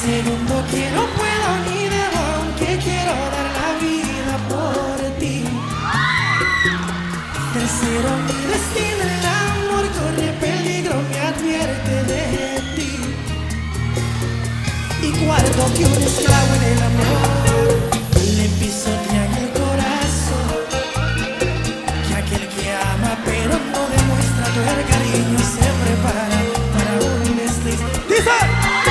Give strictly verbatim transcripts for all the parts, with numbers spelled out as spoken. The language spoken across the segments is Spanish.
Segundo, que no puedo ni debo, aunque quiero dar la vida por ti. Tercero, mi destino, el amor corre peligro, me advierte de ti. Y cuarto, que un esclavo en el amor le pisotean el corazón. Que aquel que ama pero no demuestra todo el cariño se prepara para un desliz. ¡Dice!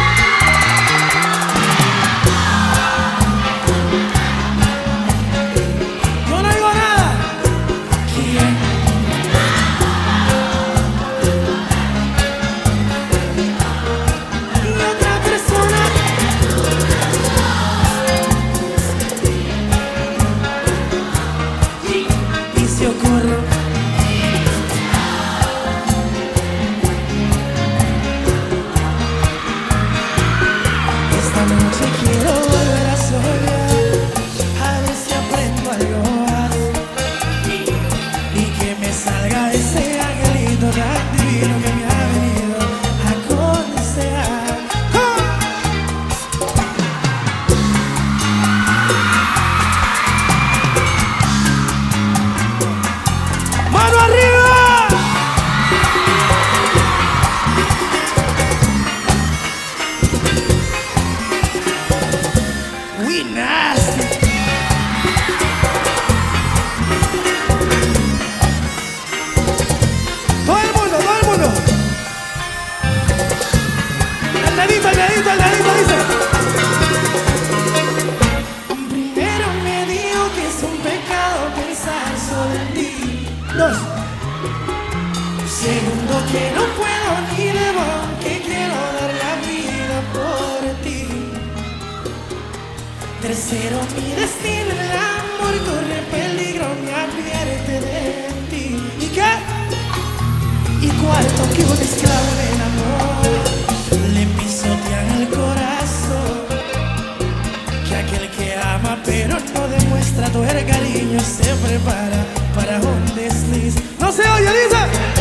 Segundo, que no puedo ni debo, aunque quiero dar la vida por ti. Tercero, mi destino, el amor corre peligro, me advierte de ti. ¿Y qué? Y cuarto, que un esclavo del amor le pisotean el corazón. Que aquel que ama pero no demuestra todo el cariño se prepara para un desliz. No se oye, dice.